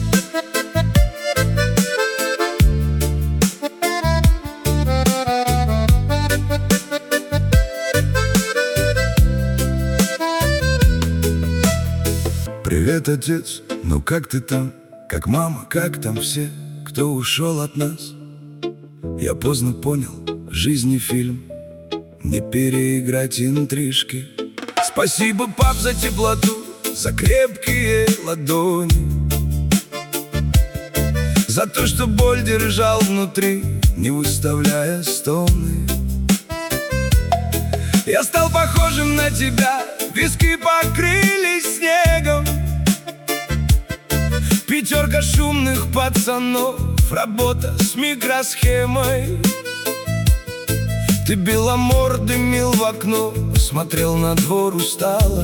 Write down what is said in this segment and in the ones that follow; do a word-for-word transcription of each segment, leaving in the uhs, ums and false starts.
Привет, отец, ну как ты там? Как мама, как там все, кто ушел от нас? Я поздно понял, жизнь не фильм, не переиграть интрижки. Спасибо, пап, за теплоту, за крепкие ладони, за то, что боль держал внутри, не выставляя стоны. Я стал похожим на тебя, виски покрылись снегом. Пятерка шумных пацанов, работа с микросхемой. Ты беломордый мил в окно, смотрел на двор устало,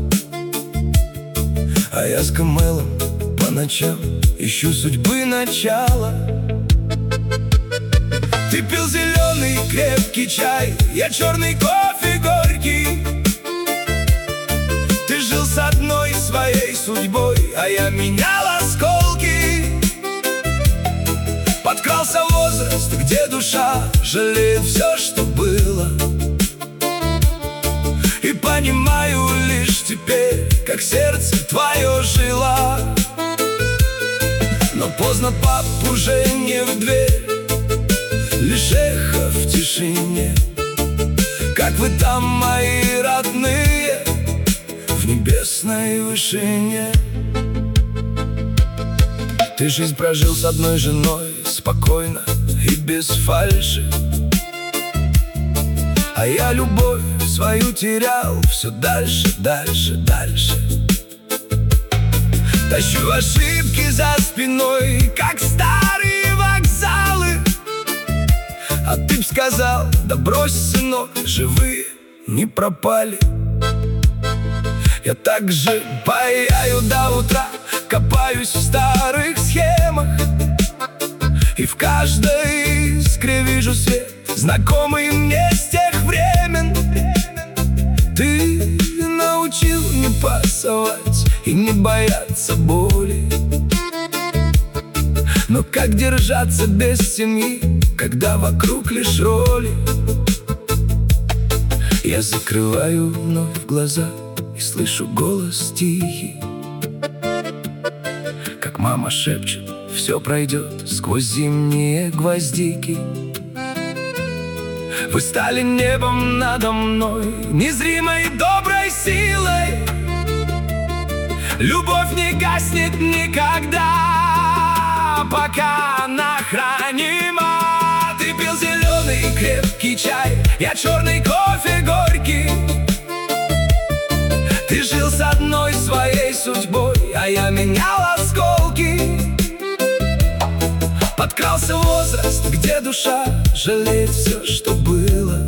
а я с Камелом по ночам ищу судьбы начало. Ты пил зеленый крепкий чай, я черный кофе горький. Ты жил с одной своей судьбой, а я менял осколки. Подкрался возраст, где душа жалеет все, что было. И понимаю лишь теперь, как сердце твое жило. Но поздно, пап, уже не в дверь, лишь эхо в тишине. Как вы там, мои родные, в небесной вышине? Ты жизнь прожил с одной женой, спокойно и без фальши, а я любовь свою терял все дальше, дальше, дальше. Тащу ошибки за спиной, как старые вокзалы. А ты б сказал, да брось, сынок, живые не пропали. Я так же паяю до утра, копаюсь в старых схемах, и в каждой искре вижу свет, знакомый мне с тех времен. Ты научил не пасовать и не бояться боли. Но как держаться без семьи, когда вокруг лишь роли? Я закрываю вновь глаза и слышу голос тихий, как мама шепчет, все пройдет сквозь зимние гвоздики. Вы стали небом надо мной, незримой доброй силой. Любовь не гаснет никогда, пока она хранима. Ты пил зеленый крепкий чай, я черный кофе горький. Ты жил с одной своей судьбой, а я менял осколки. Подкрался возраст, где душа жалеет все, что было.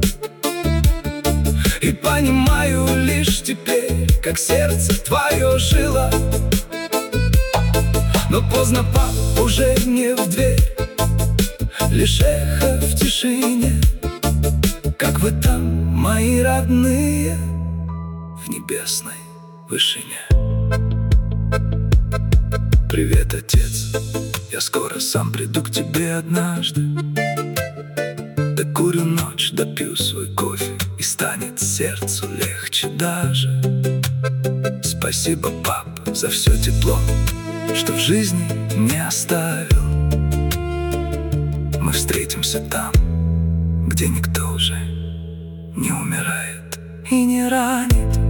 И понимаю лишь теперь, как сердце твое жило. Но поздно, пап, уже не в дверь, лишь эхо в тишине. Как вы там, мои родные, в небесной вышине? Привет, отец, я скоро сам приду к тебе однажды. Докурю ночь, допью свой кофе, и станет сердцу легче даже. Спасибо, пап, за все тепло, что в жизни не оставил. Мы встретимся там, где никто уже не умирает и не ранит.